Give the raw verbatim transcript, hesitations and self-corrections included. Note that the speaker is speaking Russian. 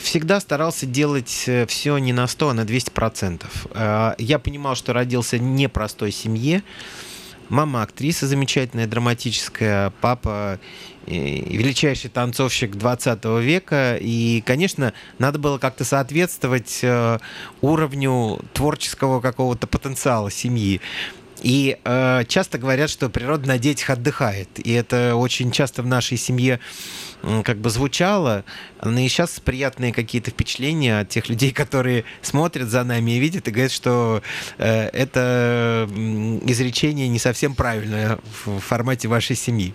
всегда старался делать все не на сто, а на двести процентов. Я понимал, что родился в непростой семье. Мама актриса замечательная, драматическая, папа величайший танцовщик двадцатого века. И, конечно, надо было как-то соответствовать уровню творческого какого-то потенциала семьи. И э, часто говорят, что природа на детях отдыхает. И это очень часто в нашей семье э, как бы звучало. Но и сейчас приятные какие-то впечатления от тех людей, которые смотрят за нами и видят, и говорят, что э, это изречение не совсем правильное в формате вашей семьи.